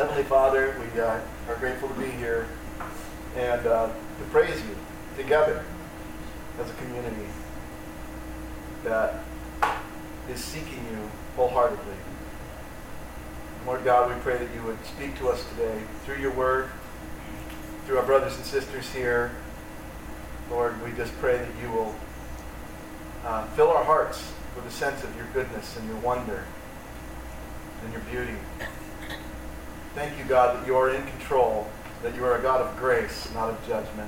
Heavenly Father, we are grateful to be here and to praise you together as a community that is seeking you wholeheartedly. Lord God, we pray that you would speak to us today through your word, through our brothers and sisters here. Lord, we just pray that you will fill our hearts with a sense of your goodness and your wonder and your beauty. Thank you, God, that you are in control, that you are a God of grace, not of judgment.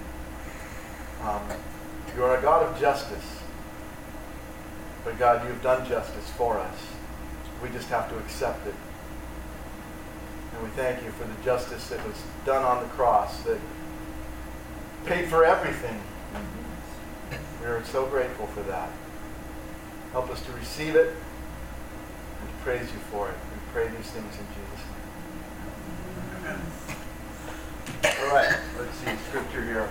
You are a God of justice. But God, you have done justice for us. We just have to accept it. And we thank you for the justice that was done on the cross, that paid for everything. We are so grateful for that. Help us to receive it and to praise you for it. We pray these things in Jesus' name. Amen. All right, let's see scripture here.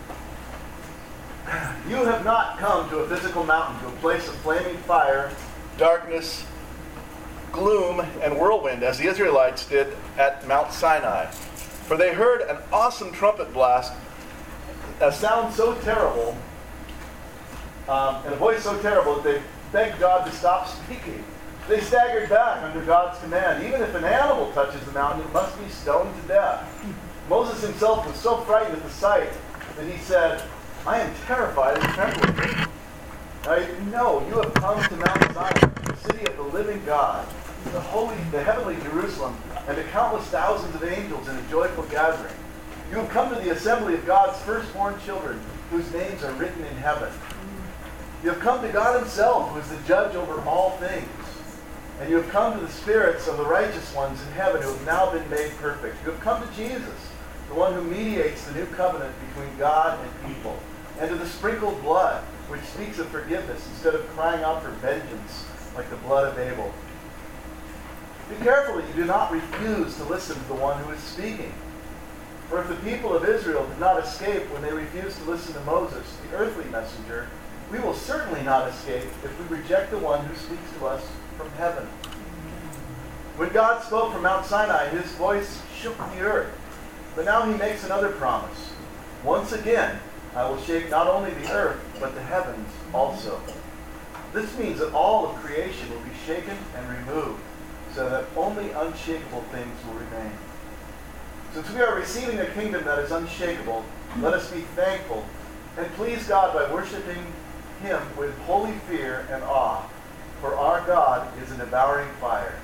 You have not come to a physical mountain, to a place of flaming fire, darkness, gloom, and whirlwind, as the Israelites did at Mount Sinai. For they heard an awesome trumpet blast, a sound so terrible, and a voice so terrible that they begged God to stop speaking. They staggered back under God's command. Even if an animal touches the mountain, it must be stoned to death. Moses himself was so frightened at the sight that he said, I am terrified and trembling. No, you have come to Mount Zion, the city of the living God, the heavenly Jerusalem, and to countless thousands of angels in a joyful gathering. You have come to the assembly of God's firstborn children, whose names are written in heaven. You have come to God himself, who is the judge over all things. And you have come to the spirits of the righteous ones in heaven who have now been made perfect. You have come to Jesus, the one who mediates the new covenant between God and people, and to the sprinkled blood, which speaks of forgiveness instead of crying out for vengeance like the blood of Abel. Be careful that you do not refuse to listen to the one who is speaking. For if the people of Israel did not escape when they refused to listen to Moses, the earthly messenger, we will certainly not escape if we reject the one who speaks to us from heaven. When God spoke from Mount Sinai, his voice shook the earth. But now he makes another promise. Once again, I will shake not only the earth, but the heavens also. This means that all of creation will be shaken and removed, so that only unshakable things will remain. Since we are receiving a kingdom that is unshakable, let us be thankful and please God by worshiping him with holy fear and awe. For our God is a devouring fire.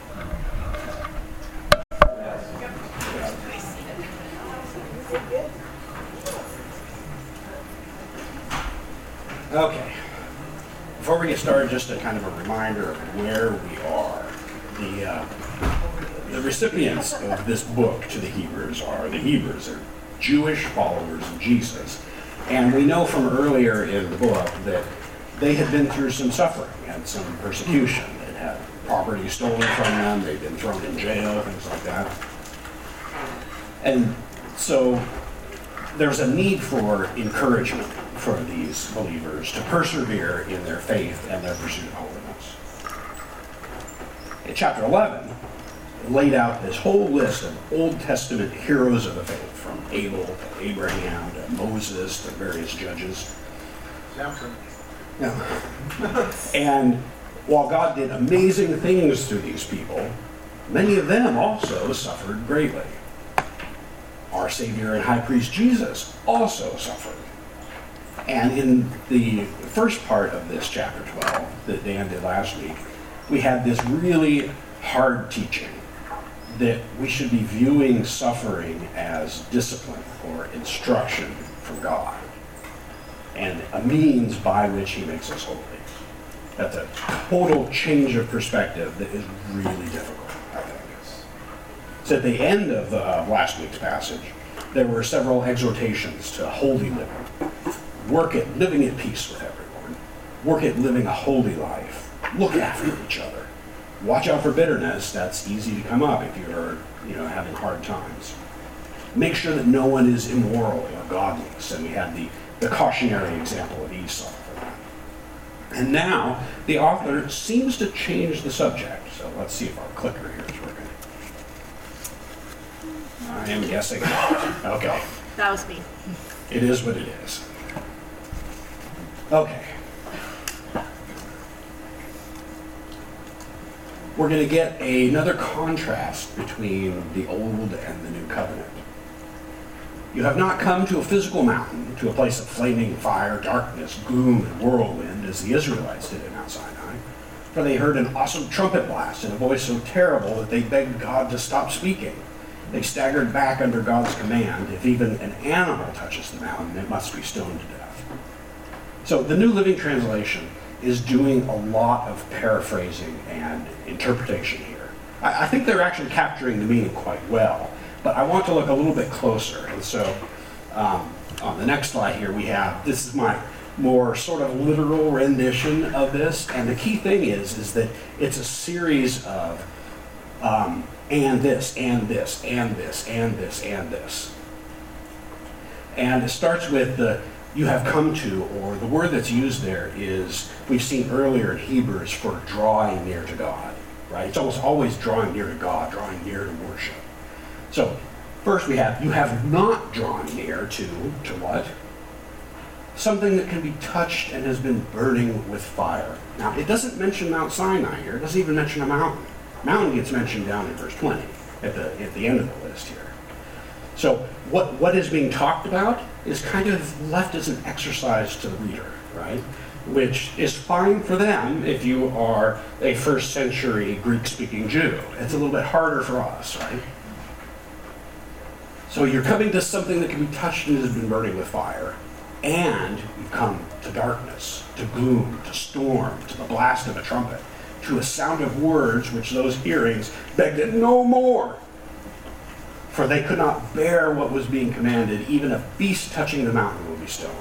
Okay. Before we get started, just a kind of a reminder of where we are. The recipients of this book to the Hebrews are Jewish followers of Jesus. And we know from earlier in the book that they had been through some suffering and some persecution. They'd had property stolen from them, they'd been thrown in jail, things like that. And so there's a need for encouragement for these believers to persevere in their faith and their pursuit of holiness. In chapter 11, it laid out this whole list of Old Testament heroes of the faith, from Abel to Abraham to Moses to various judges. Samson. Yeah. And while God did amazing things through these people, many of them also suffered greatly. Our Savior and High Priest Jesus also suffered. And in the first part of this chapter 12 that Dan did last week, we had this really hard teaching that we should be viewing suffering as discipline or instruction from God, and a means by which he makes us holy. That's a total change of perspective that is really difficult, I think. So at the end of last week's passage, there were several exhortations to holy living. Work at living at peace with everyone. Work at living a holy life. Look after each other. Watch out for bitterness. That's easy to come up if you're, having hard times. Make sure that no one is immoral or godless. And we had the cautionary example of Esau for that. And now the author seems to change the subject. So let's see if our clicker here is working. I am guessing. Okay. That was me. It is what it is. Okay. We're going to get another contrast between the Old and the New Covenant. You have not come to a physical mountain, to a place of flaming fire, darkness, gloom, and whirlwind, as the Israelites did at Mount Sinai, for they heard an awesome trumpet blast and a voice so terrible that they begged God to stop speaking. They staggered back under God's command. If even an animal touches the mountain, it must be stoned to death. So the New Living Translation is doing a lot of paraphrasing and interpretation here. I think they're actually capturing the meaning quite well, but I want to look a little bit closer. And so on the next slide here we have, this is my more sort of literal rendition of this, and the key thing is that it's a series of and this, and this, and this, and this, and this. And it starts with the you have come to, or the word that's used there is, we've seen earlier in Hebrews, for drawing near to God, right? It's almost always drawing near to God, drawing near to worship. So first we have, you have not drawn near to what? Something that can be touched and has been burning with fire. Now, it doesn't mention Mount Sinai here. It doesn't even mention a mountain. Mountain gets mentioned down in verse 20 at the end of the list here. So what is being talked about is kind of left as an exercise to the reader, right? Which is fine for them if you are a first century Greek-speaking Jew. It's a little bit harder for us, right? So you're coming to something that can be touched and has been burning with fire. And you've come to darkness, to gloom, to storm, to the blast of a trumpet, to a sound of words which those hearings begged it no more. For they could not bear what was being commanded. Even a beast touching the mountain will be stoned.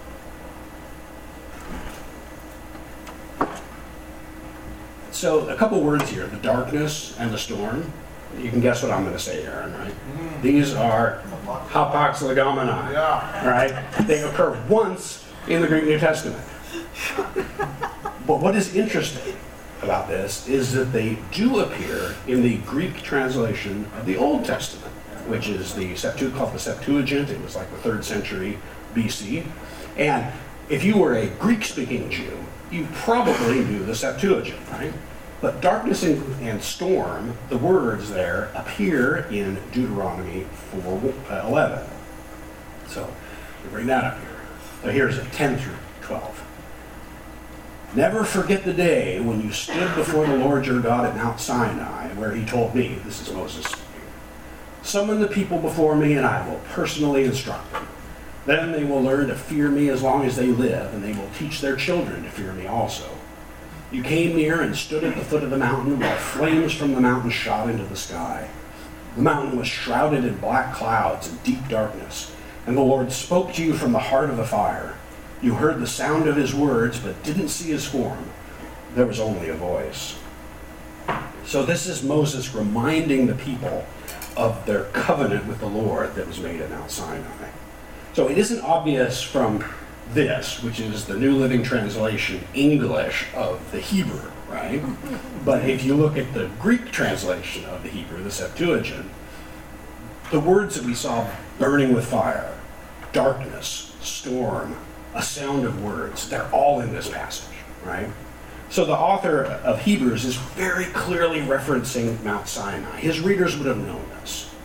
So a couple words here, the darkness and the storm. You can guess what I'm going to say, Aaron, right? These are hapax legomena, right? They occur once in the Greek New Testament. But what is interesting about this is that they do appear in the Greek translation of the Old Testament, which is called the Septuagint. It was like the 3rd century BC. And if you were a Greek-speaking Jew, you probably knew the Septuagint, right? But darkness and storm, the words there, appear in Deuteronomy 4:11. So we bring that up here. So here's it, 10 through 12. Never forget the day when you stood before the Lord your God at Mount Sinai, where he told me, this is Moses speaking, summon the people before me and I will personally instruct them. Then they will learn to fear me as long as they live, and they will teach their children to fear me also. You came near and stood at the foot of the mountain while flames from the mountain shot into the sky. The mountain was shrouded in black clouds and deep darkness, and the Lord spoke to you from the heart of the fire. You heard the sound of his words, but didn't see his form. There was only a voice. So this is Moses reminding the people of their covenant with the Lord that was made at Mount Sinai. So it isn't obvious from this, which is the New Living Translation English of the Hebrew, right? But if you look at the Greek translation of the Hebrew, the Septuagint, the words that we saw, burning with fire, darkness, storm, a sound of words, they're all in this passage, right? So the author of Hebrews is very clearly referencing Mount Sinai. His readers would have known this.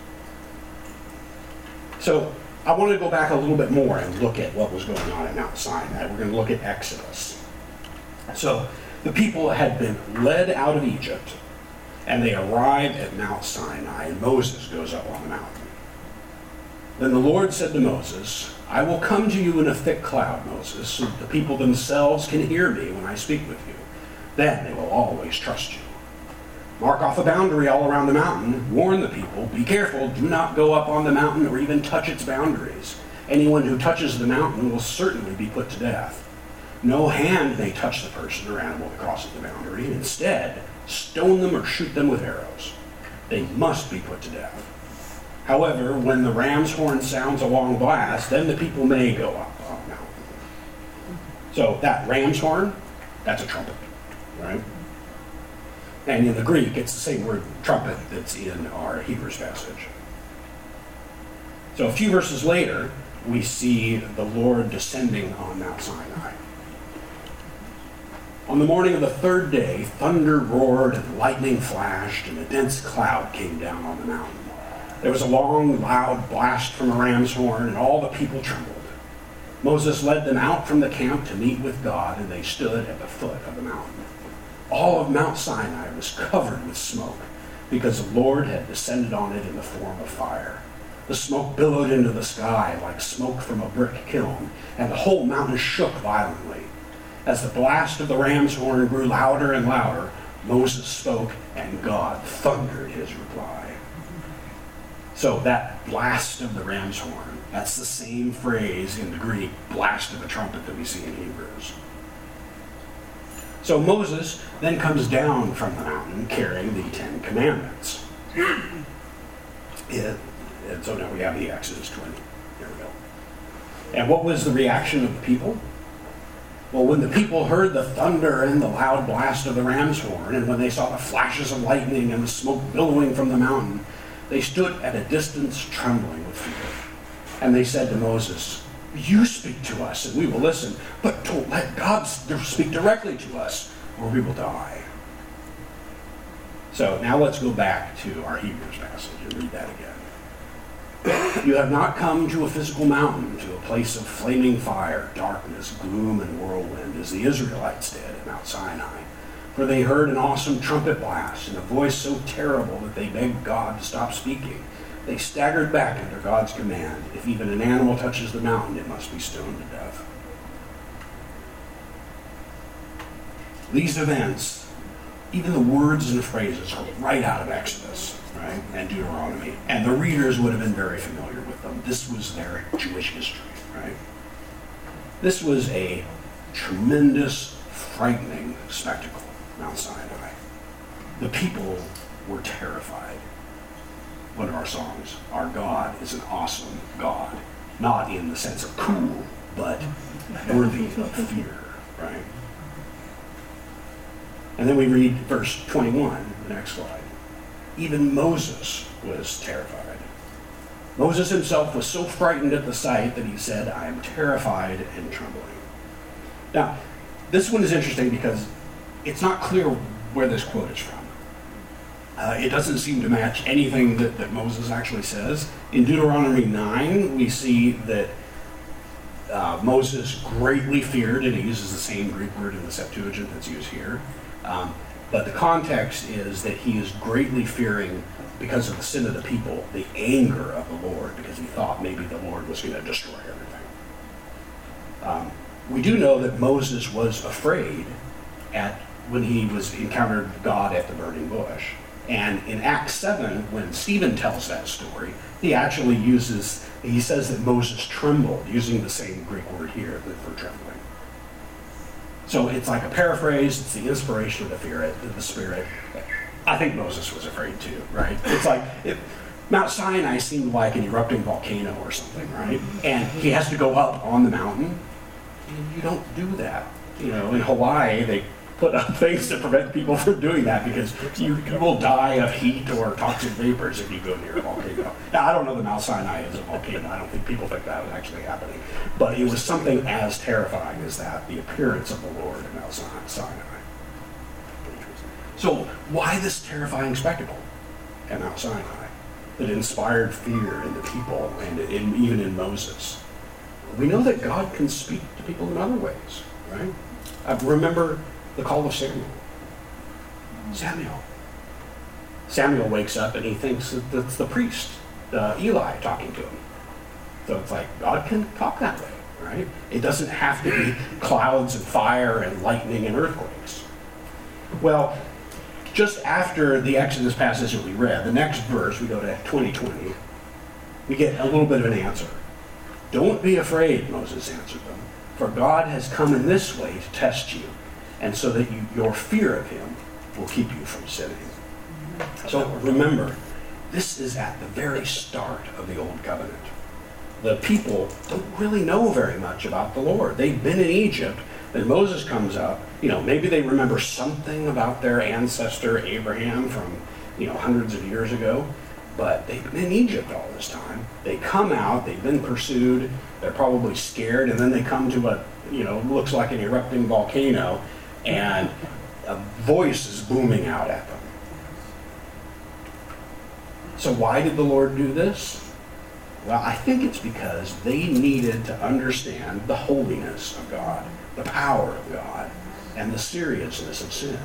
So I want to go back a little bit more and look at what was going on at Mount Sinai. We're going to look at Exodus. So the people had been led out of Egypt, and they arrived at Mount Sinai, and Moses goes up on the mountain. Then the Lord said to Moses, I will come to you in a thick cloud, Moses, so that the people themselves can hear me when I speak with you. Then they will always trust you. Mark off a boundary all around the mountain. Warn the people. Be careful. Do not go up on the mountain or even touch its boundaries. Anyone who touches the mountain will certainly be put to death. No hand may touch the person or animal that crosses the boundary. Instead, stone them or shoot them with arrows. They must be put to death. However, when the ram's horn sounds a long blast, then the people may go up on the mountain. So that ram's horn, that's a trumpet, right? And in the Greek, it's the same word trumpet that's in our Hebrews passage. So a few verses later, we see the Lord descending on Mount Sinai. On the morning of the third day, thunder roared and lightning flashed, and a dense cloud came down on the mountain. There was a long, loud blast from a ram's horn, and all the people trembled. Moses led them out from the camp to meet with God, and they stood at the foot of the mountain. All of Mount Sinai was covered with smoke, because the Lord had descended on it in the form of fire. The smoke billowed into the sky like smoke from a brick kiln, and the whole mountain shook violently. As the blast of the ram's horn grew louder and louder, Moses spoke, and God thundered his reply. So that blast of the ram's horn, that's the same phrase in the Greek, blast of a trumpet, that we see in Hebrews. So Moses then comes down from the mountain carrying the 10 Commandments. And so now we have the Exodus 20. There we go. And what was the reaction of the people? Well, when the people heard the thunder and the loud blast of the ram's horn, and when they saw the flashes of lightning and the smoke billowing from the mountain, they stood at a distance trembling with fear. And they said to Moses, "You speak to us and we will listen, but don't let God speak directly to us or we will die." So now let's go back to our Hebrews passage and read that again. "You have not come to a physical mountain, to a place of flaming fire, darkness, gloom, and whirlwind, as the Israelites did at Mount Sinai. For they heard an awesome trumpet blast and a voice so terrible that they begged God to stop speaking. They staggered back under God's command. If even an animal touches the mountain, it must be stoned to death." These events, even the words and phrases, are right out of Exodus, right, and Deuteronomy. And the readers would have been very familiar with them. This was their Jewish history, right? This was a tremendous, frightening spectacle, Mount Sinai. The people were terrified. One of our songs, "Our God is an awesome God," not in the sense of cool, but worthy of fear, right? And then we read verse 21, the next slide. "Even Moses was terrified. Moses himself was so frightened at the sight that he said, 'I am terrified and trembling.'" Now, this one is interesting because it's not clear where this quote is from. It doesn't seem to match anything that Moses actually says. In Deuteronomy 9, we see that Moses greatly feared, and he uses the same Greek word in the Septuagint that's used here. But the context is that he is greatly fearing, because of the sin of the people, the anger of the Lord, because he thought maybe the Lord was going to destroy everything. We do know that Moses was afraid when he encountered God at the burning bush. And in Acts 7, when Stephen tells that story, he says that Moses trembled, using the same Greek word here for trembling. So it's like a paraphrase, it's the inspiration of the Spirit. I think Moses was afraid too, right? It's like, Mount Sinai seemed like an erupting volcano or something, right? And he has to go up on the mountain. You don't do that. In Hawaii, they put up things to prevent people from doing that because you will die of heat or toxic vapors if you go near a volcano. Now, I don't know that Mount Sinai is a volcano. I don't think people think that was actually happening. But it was something as terrifying as that, the appearance of the Lord in Mount Sinai. So why this terrifying spectacle at Mount Sinai that inspired fear in the people and even in Moses? We know that God can speak to people in other ways, right? Remember the call of Samuel. Samuel wakes up and he thinks that that's the priest, Eli, talking to him. So it's like, God can talk that way, right? It doesn't have to be clouds and fire and lightning and earthquakes. Well, just after the Exodus passage that we read, the next verse, we go to 20:20, we get a little bit of an answer. "Don't be afraid," Moses answered them, "for God has come in this way to test you, and so that your fear of him will keep you from sinning." So remember, this is at the very start of the Old Covenant. The people don't really know very much about the Lord. They've been in Egypt, and Moses comes up. Maybe they remember something about their ancestor Abraham from hundreds of years ago, But they've been in Egypt all this time. They come out, they've been pursued, they're probably scared, and then they come to a, looks like an erupting volcano, and a voice is booming out at them. So why did the Lord do this? Well, I think it's because they needed to understand the holiness of God, the power of God, and the seriousness of sin.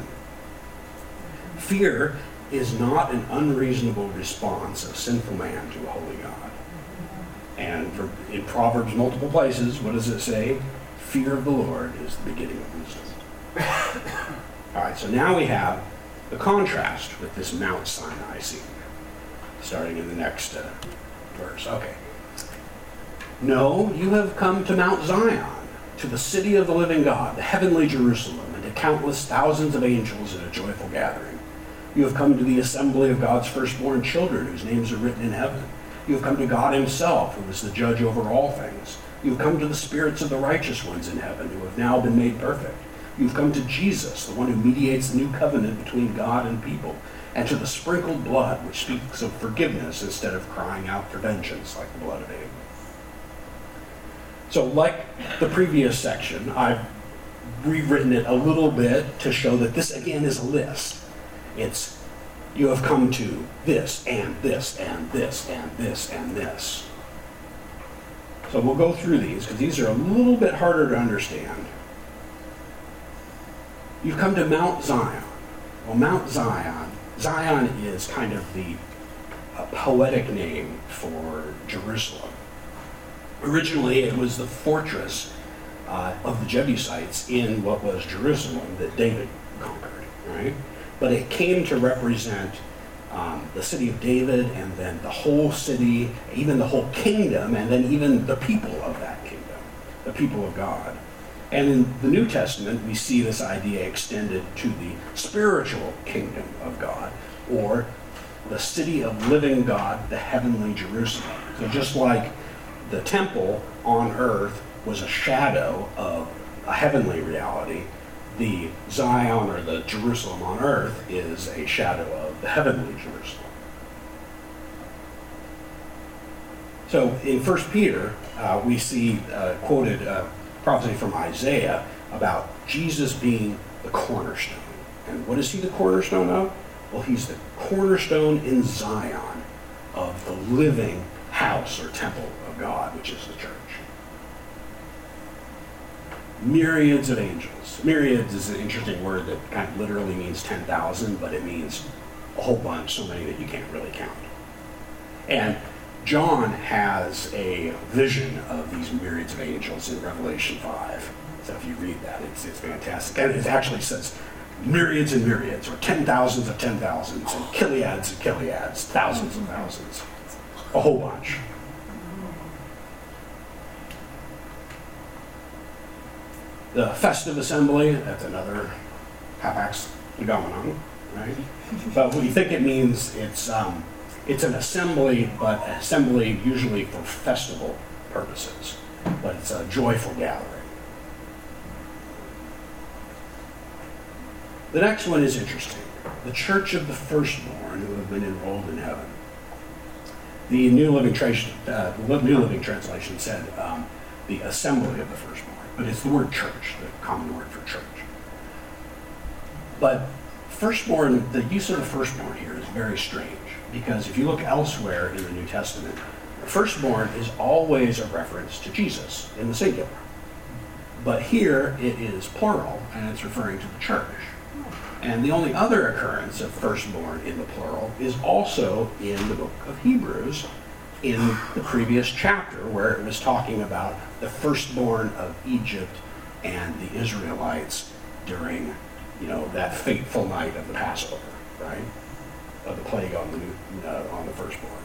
Fear is not an unreasonable response of sinful man to a holy God. And in Proverbs multiple places, what does it say? Fear of the Lord is the beginning of wisdom. All right, so now we have the contrast with this Mount Sinai scene, starting in the next verse. Okay. No, you have come to Mount Zion, to the city of the living God, the heavenly Jerusalem, and to countless thousands of angels in a joyful gathering. You have come to the assembly of God's firstborn children, whose names are written in heaven. You have come to God himself, who is the judge over all things. You have come to the spirits of the righteous ones in heaven, who have now been made perfect. You have come to Jesus, the one who mediates the new covenant between God and people, and to the sprinkled blood, which speaks of forgiveness instead of crying out for vengeance like the blood of Abel. So like the previous section, I've rewritten it a little bit to show that this again is a list. It's, you have come to this, and this, and this, and this, and this. So we'll go through these, because these are a little bit harder to understand. You've come to Mount Zion. Well, Mount Zion is kind of the poetic name for Jerusalem. Originally, it was the fortress of the Jebusites in what was Jerusalem that David conquered, right? But it came to represent the city of David, and then the whole city, even the whole kingdom, and then even the people of that kingdom, the people of God. And in the New Testament, we see this idea extended to the spiritual kingdom of God, or the city of living God, the heavenly Jerusalem. So just like the temple on earth was a shadow of a heavenly reality, the Zion, or the Jerusalem on earth, is a shadow of the heavenly Jerusalem. So in 1 Peter, we see quoted prophecy from Isaiah about Jesus being the cornerstone. And what is he the cornerstone of? Well, he's the cornerstone in Zion of the living house or temple of God, which is the church. Myriads of angels. Myriads is an interesting word that kind of literally means 10,000, but it means a whole bunch, so many that you can't really count. And John has a vision of these myriads of angels in Revelation 5. So if you read that, it's fantastic. And it actually says myriads and myriads, or 10,000s of 10,000s, and killiads of killiads, thousands of thousands. A whole bunch. The festive assembly, that's another hapax legomenon, right? But we think it means it's an assembly, but assembly usually for festival purposes. But it's a joyful gathering. The next one is interesting. The church of the firstborn who have been enrolled in heaven. The New Living Translation said the assembly of the firstborn. But it's the word church, the common word for church. But firstborn, the use of the firstborn here is very strange, because if you look elsewhere in the New Testament, firstborn is always a reference to Jesus in the singular. But here it is plural, and it's referring to the church. And the only other occurrence of firstborn in the plural is also in the book of Hebrews, in the previous chapter, where it was talking about the firstborn of Egypt and the Israelites during, that fateful night of the Passover, right? Of the plague on the firstborn.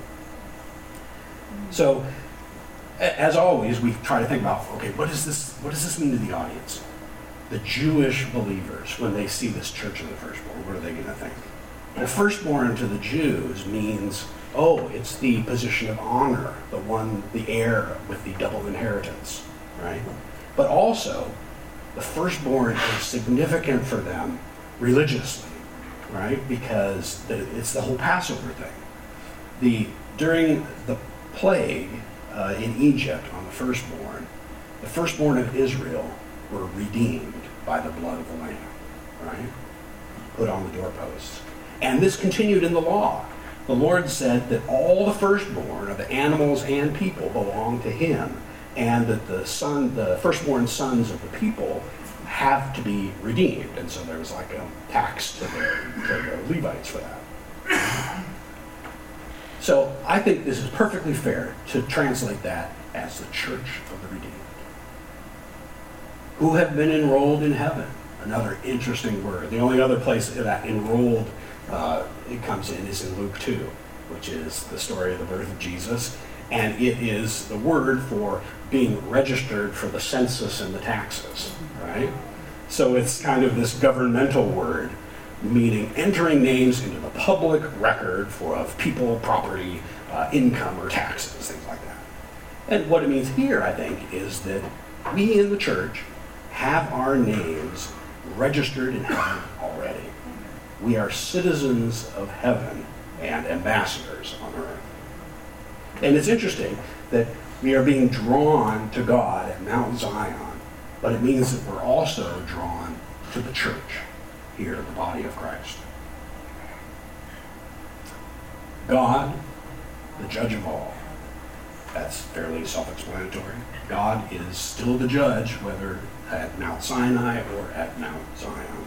So, as always, we try to think about, okay, what does this mean to the audience? The Jewish believers, when they see this church of the firstborn, what are they going to think? The firstborn to the Jews means, it's the position of honor, the heir with the double inheritance, right? But also, the firstborn is significant for them religiously, right? Because it's the whole Passover thing. During the plague in Egypt on the firstborn of Israel were redeemed by the blood of the Lamb, right? Put on the doorposts. And this continued in the law. The Lord said that all the firstborn of the animals and people belong to him, and that the firstborn sons of the people have to be redeemed. And so there was like a tax to the Levites for that. So I think this is perfectly fair to translate that as the church of the redeemed, who have been enrolled in heaven. Another interesting word. The only other place that enrolled it comes in is in Luke 2, which is the story of the birth of Jesus. And it is the word for being registered for the census and the taxes, right? So it's kind of this governmental word, meaning entering names into the public record of people, property, income, or taxes, things like that. And what it means here, I think, is that we in the church have our names registered in heaven already. We are citizens of heaven and ambassadors on earth. And it's interesting that we are being drawn to God at Mount Zion, but it means that we're also drawn to the church here, the body of Christ. God, the judge of all. That's fairly self-explanatory. God is still the judge, whether at Mount Sinai or at Mount Zion.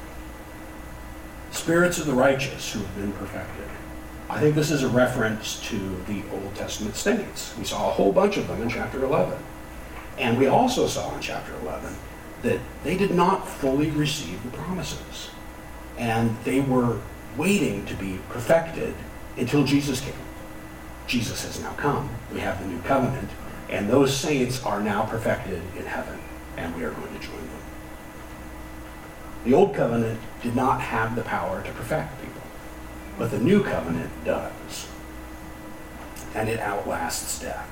Spirits of the righteous who have been perfected. I think this is a reference to the Old Testament saints. We saw a whole bunch of them in chapter 11. And we also saw in chapter 11 that they did not fully receive the promises. And they were waiting to be perfected until Jesus came. Jesus has now come. We have the new covenant. And those saints are now perfected in heaven. And we are going to join them. The old covenant did not have the power to perfect people. But the new covenant does. And it outlasts death.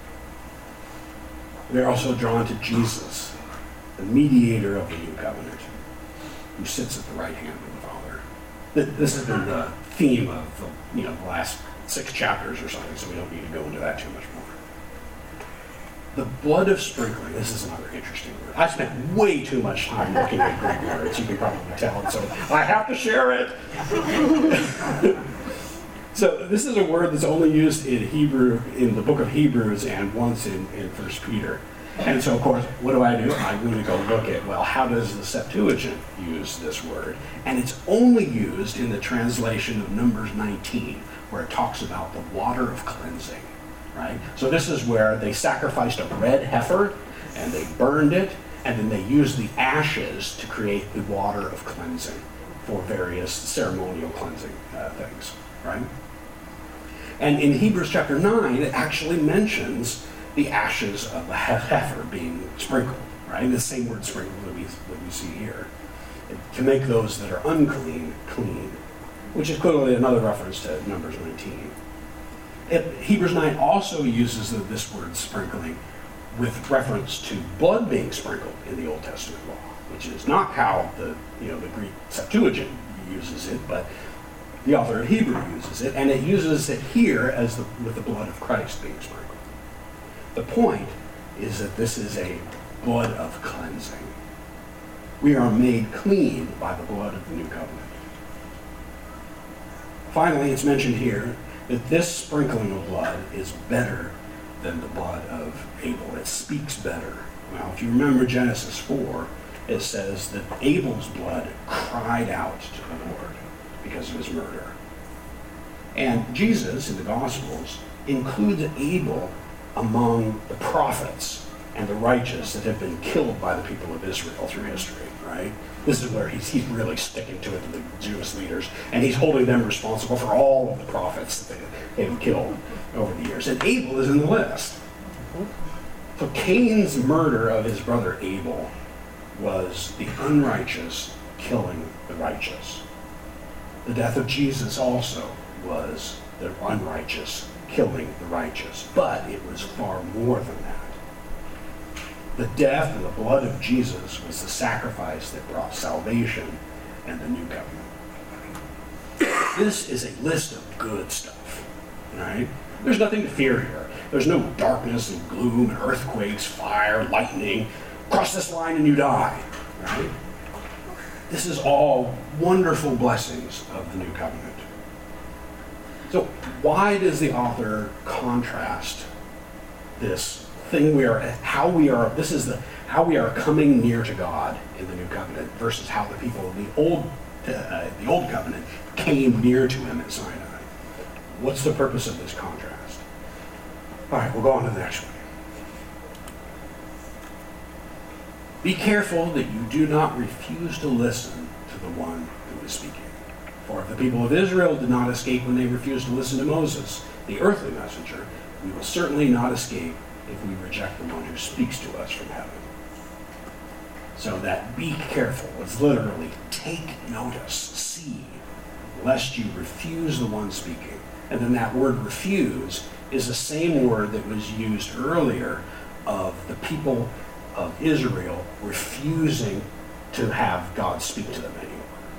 We're also drawn to Jesus, the mediator of the new covenant, who sits at the right hand of the Father. This has been the theme of the last 6 chapters or something, so we don't need to go into that too much more. The blood of sprinkling, this is another interesting word. I spent way too much time looking at Greek words, you can probably tell, so I have to share it. So this is a word that's only used in Hebrew, in the book of Hebrews, and once in 1 Peter. And so, of course, what do? I'm going to go look at, well, how does the Septuagint use this word? And it's only used in the translation of Numbers 19, where it talks about the water of cleansing, right? So this is where they sacrificed a red heifer, and they burned it, and then they used the ashes to create the water of cleansing for various ceremonial cleansing things, right? And in Hebrews chapter 9, it actually mentions the ashes of the heifer being sprinkled, right? The same word sprinkled that we see here. To make those that are unclean, clean, which is clearly another reference to Numbers 19. Hebrews 9 also uses this word sprinkling with reference to blood being sprinkled in the Old Testament law, which is not how the Greek Septuagint uses it, but the author of Hebrew uses it, and it uses it here as with the blood of Christ being sprinkled. The point is that this is a blood of cleansing. We are made clean by the blood of the new covenant. Finally, it's mentioned here that this sprinkling of blood is better than the blood of Abel. It speaks better. Well, if you remember Genesis 4, it says that Abel's blood cried out to the Lord because of his murder. And Jesus, in the Gospels, includes Abel among the prophets and the righteous that have been killed by the people of Israel through history, right? This is where he's really sticking to it to the Jewish leaders, and he's holding them responsible for all of the prophets that they have killed over the years. And Abel is in the list. So Cain's murder of his brother Abel was the unrighteous killing the righteous. The death of Jesus also was the unrighteous killing the righteous, but it was far more than that. The death and the blood of Jesus was the sacrifice that brought salvation and the new covenant. This is a list of good stuff. right? There's nothing to fear here. There's no darkness and gloom and earthquakes, fire, lightning. Cross this line and you die, right? This is all wonderful blessings of the new covenant. So why does the author contrast this thing how we are coming near to God in the new covenant versus how the people of the old covenant came near to him at Sinai? What's the purpose of this contrast? All right, we'll go on to the next one. Be careful that you do not refuse to listen to the one who is speaking. For if the people of Israel did not escape when they refused to listen to Moses, the earthly messenger, we will certainly not escape if we reject the one who speaks to us from heaven. So that be careful is literally take notice, see, lest you refuse the one speaking. And then that word refuse is the same word that was used earlier of the people of Israel refusing to have God speak to them anymore.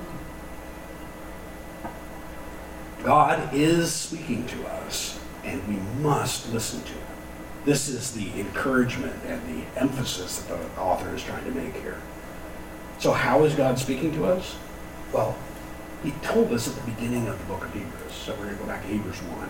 God is speaking to us, and we must listen to him. This is the encouragement and the emphasis that the author is trying to make here. So how is God speaking to us? Well, he told us at the beginning of the book of Hebrews. So we're going to go back to Hebrews 1.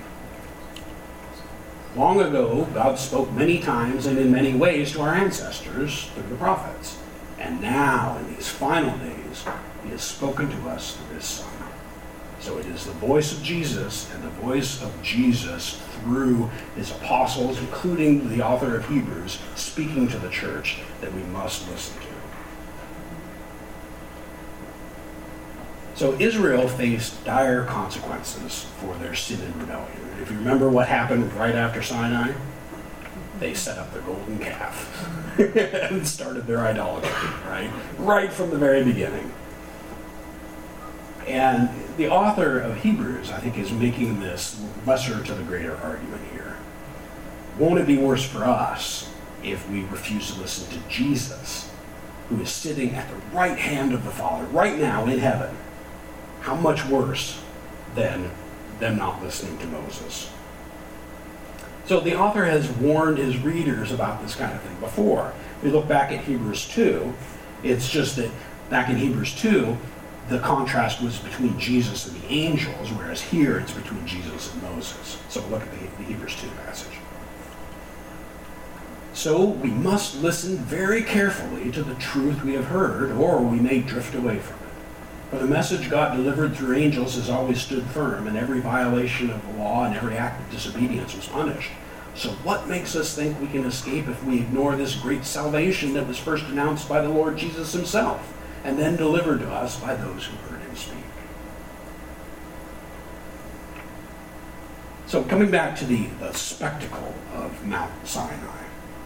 Long ago, God spoke many times and in many ways to our ancestors through the prophets. And now, in these final days, he has spoken to us through his Son. So it is the voice of Jesus and the voice of Jesus through his apostles, including the author of Hebrews, speaking to the church that we must listen to. So Israel faced dire consequences for their sin and rebellion. If you remember what happened right after Sinai, they set up their golden calf and started their idolatry, right? Right from the very beginning. And the author of Hebrews, I think, is making this lesser to the greater argument here. Won't it be worse for us if we refuse to listen to Jesus, who is sitting at the right hand of the Father right now in heaven? How much worse than them not listening to Moses? So the author has warned his readers about this kind of thing before. We look back at Hebrews 2. It's just that back in Hebrews 2, the contrast was between Jesus and the angels, whereas here it's between Jesus and Moses. So look at the Hebrews 2 passage. So we must listen very carefully to the truth we have heard, or we may drift away from it. For the message God delivered through angels has always stood firm, and every violation of the law and every act of disobedience was punished. So what makes us think we can escape if we ignore this great salvation that was first announced by the Lord Jesus himself, and then delivered to us by those who heard him speak? So coming back to the spectacle of Mount Sinai,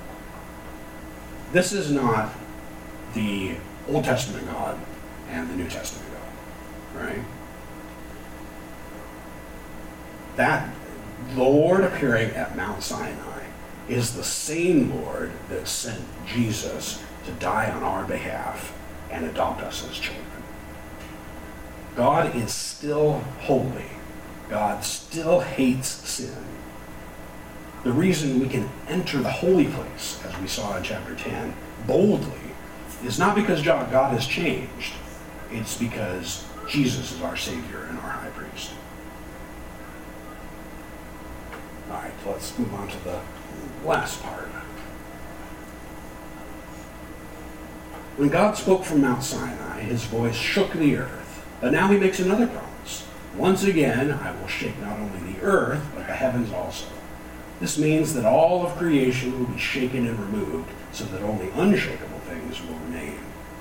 this is not the Old Testament God and the New Testament God, right? That the Lord appearing at Mount Sinai is the same Lord that sent Jesus to die on our behalf and adopt us as children. God is still holy. God still hates sin. The reason we can enter the holy place, as we saw in chapter 10, boldly, is not because God has changed. It's because Jesus is our Savior and our High Priest. All right, let's move on to the last part. When God spoke from Mount Sinai, his voice shook the earth. But now he makes another promise. Once again, I will shake not only the earth, but the heavens also. This means that all of creation will be shaken and removed, so that only unshakable things will remain.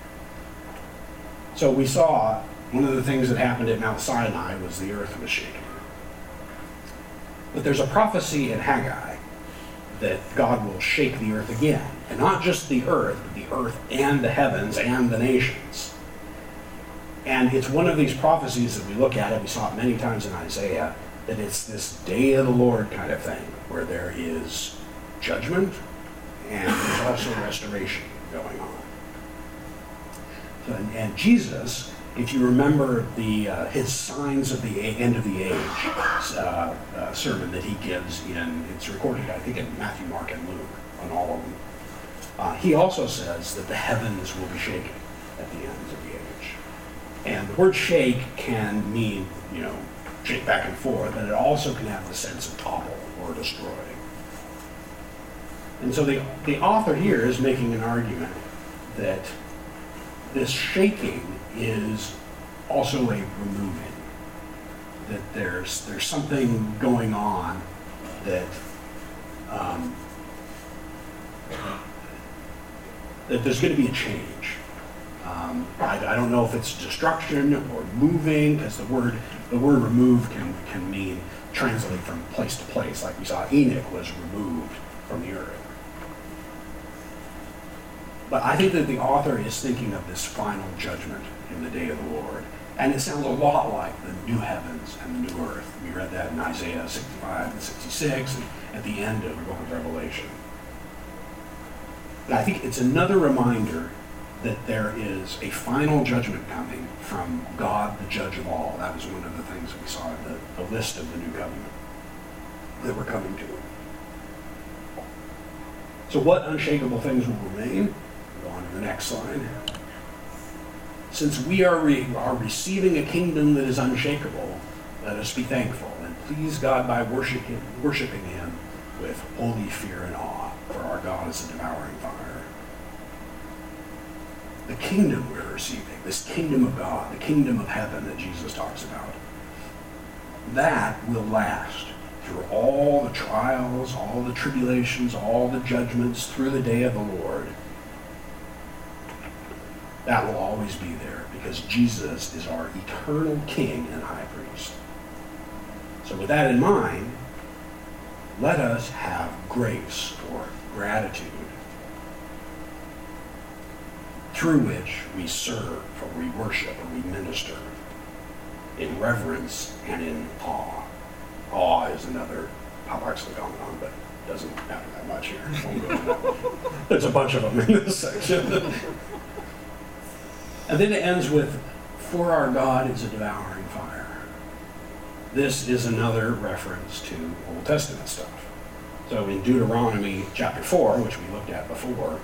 So we saw one of the things that happened at Mount Sinai was the earth was shaken. But there's a prophecy in Haggai that God will shake the earth again. And not just the earth, but the earth and the heavens and the nations. And it's one of these prophecies that we look at, and we saw it many times in Isaiah, that it's this day of the Lord kind of thing, where there is judgment and there's also restoration going on. And Jesus If you remember his Signs of the End of the Age sermon that he gives it's recorded, I think, in Matthew, Mark, and Luke, on all of them, he also says that the heavens will be shaken at the end of the age. And the word shake can mean, shake back and forth, but it also can have the sense of topple or destroy. And so the author here is making an argument that this shaking is also a removing. That there's something going on that that there's going to be a change. I don't know if it's destruction or moving, because the word remove can mean translate from place to place, like we saw Enoch was removed from the earth. But I think that the author is thinking of this final judgment in the day of the Lord. And it sounds a lot like the new heavens and the new earth. We read that in Isaiah 65 and 66 and at the end of the book of Revelation. But I think it's another reminder that there is a final judgment coming from God, the judge of all. That was one of the things that we saw in the list of the new covenant that we're coming to. So what unshakable things will remain? Go on to the next slide. Since we are receiving a kingdom that is unshakable, let us be thankful and please God by worshiping Him with holy fear and awe, for our God is a devouring fire. The kingdom we're receiving, this kingdom of God, the kingdom of heaven that Jesus talks about, that will last through all the trials, all the tribulations, all the judgments, through the day of the Lord. That will always be there because Jesus is our eternal King and High Priest. So with that in mind, let us have grace or gratitude through which we serve or we worship or we minister in reverence and in awe. Awe is another Papax phenomenon, but doesn't happen that much here. Won't go into that. There's a bunch of them in this section. And then it ends with, for our God is a devouring fire. This is another reference to Old Testament stuff. So in Deuteronomy chapter 4, which we looked at before,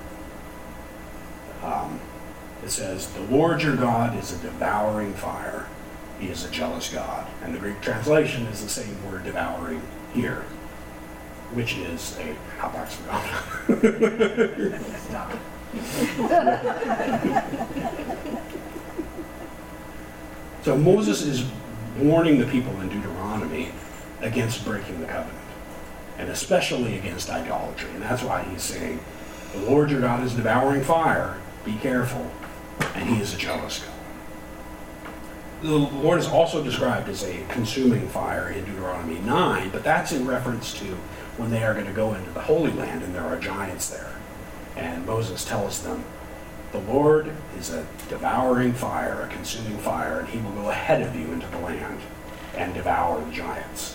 it says, the Lord your God is a devouring fire. He is a jealous God. And the Greek translation is the same word devouring here, which is a Hapax phenomenon. Stop. So Moses is warning the people in Deuteronomy against breaking the covenant, and especially against idolatry. And that's why he's saying, the Lord your God is devouring fire. Be careful. And he is a jealous God. The Lord is also described as a consuming fire in Deuteronomy 9, but that's in reference to when they are going to go into the Holy Land and there are giants there. And Moses tells them, the Lord is a devouring fire, a consuming fire, and he will go ahead of you into the land and devour the giants,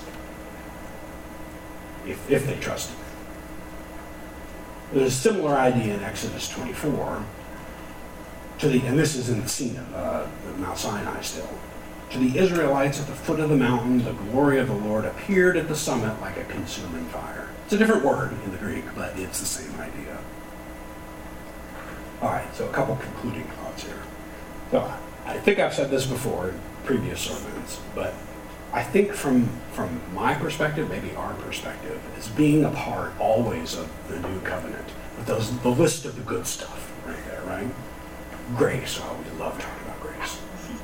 if they trust him. There's a similar idea in Exodus 24, and this is in the scene of Mount Sinai still. To the Israelites at the foot of the mountain, the glory of the Lord appeared at the summit like a consuming fire. It's a different word in the Greek, but it's the same idea. All right, so a couple concluding thoughts here. So I think I've said this before in previous sermons, but I think from my perspective, maybe our perspective, is being a part always of the new covenant, with the list of the good stuff right there, right? Grace, we love talking about grace.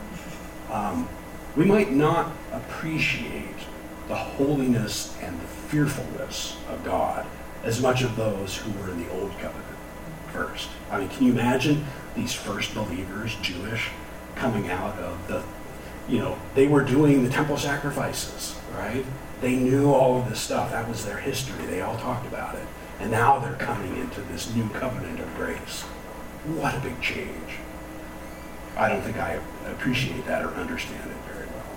We might not appreciate the holiness and the fearfulness of God as much of those who were in the old covenant first. I mean, can you imagine these first believers, Jewish, coming out of they were doing the temple sacrifices, right? They knew all of this stuff. That was their history. They all talked about it. And now they're coming into this new covenant of grace. What a big change. I don't think I appreciate that or understand it very well.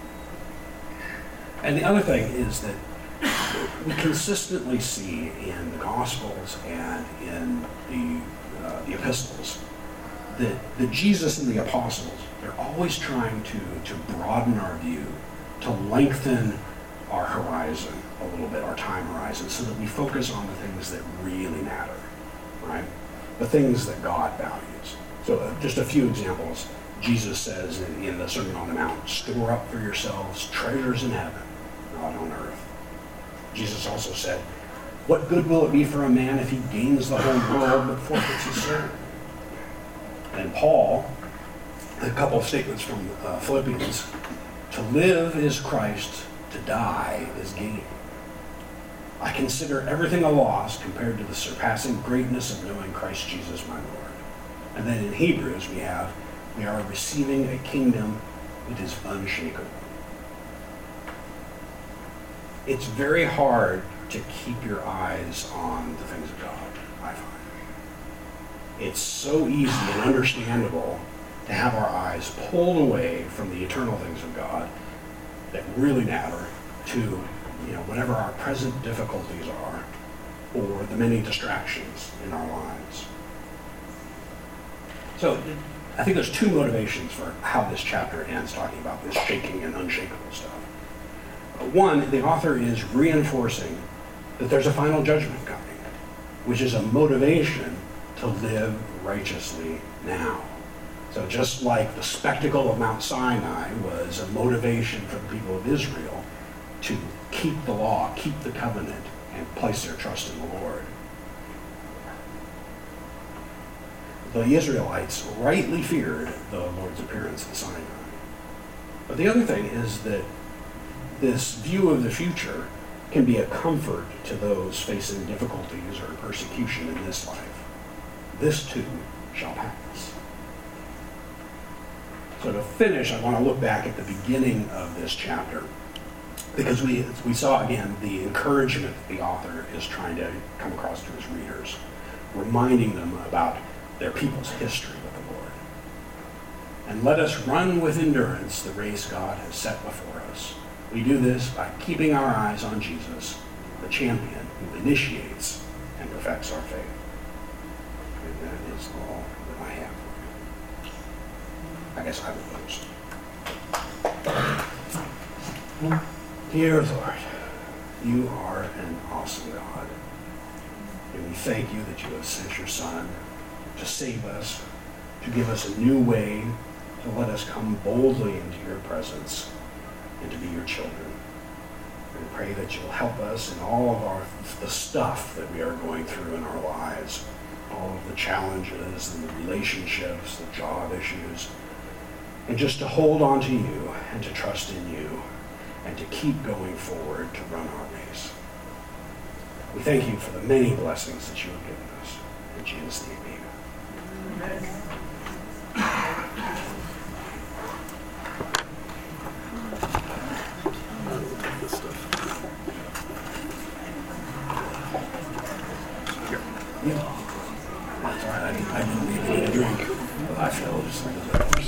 And the other thing is that we consistently see in the Gospels and in the epistles that Jesus and the apostles, they're always trying to broaden our view, to lengthen our horizon a little bit, our time horizon, so that we focus on the things that really matter, right? The things that God values. So just a few examples. Jesus says in the Sermon on the Mount, store up for yourselves treasures in heaven, not on earth. Jesus also said, what good will it be for a man if he gains the whole world but forfeits his soul? And Paul, a couple of statements from Philippians, to live is Christ, to die is gain. I consider everything a loss compared to the surpassing greatness of knowing Christ Jesus my Lord. And then in Hebrews we are receiving a kingdom that is unshakable. It's very hard to keep your eyes on the things of God, I find. It's so easy and understandable to have our eyes pulled away from the eternal things of God that really matter to, whatever our present difficulties are or the many distractions in our lives. So I think there's two motivations for how this chapter ends, talking about this shaking and unshakable stuff. One, the author is reinforcing that there's a final judgment coming, which is a motivation to live righteously now. So just like the spectacle of Mount Sinai was a motivation for the people of Israel to keep the law, keep the covenant, and place their trust in the Lord. The Israelites rightly feared the Lord's appearance at Sinai. But the other thing is that this view of the future can be a comfort to those facing difficulties or persecution in this life. This too shall pass. So to finish, I want to look back at the beginning of this chapter, because we saw again the encouragement the author is trying to come across to his readers, reminding them about their people's history with the Lord. And let us run with endurance the race God has set before us. We do this by keeping our eyes on Jesus, the champion who initiates and perfects our faith. And that is all that I have for you. I guess I will close. Dear Lord, you are an awesome God. And we thank you that you have sent your Son to save us, to give us a new way, to let us come boldly into your presence and to be your children. We pray that you'll help us in all of the stuff that we are going through in our lives, all of the challenges and the relationships, the job issues, and just to hold on to you and to trust in you and to keep going forward to run our race. We thank you for the many blessings that you have given us. In Jesus' name, amen. Amen. Yeah. That's all right. I didn't really need a drink. I feel just like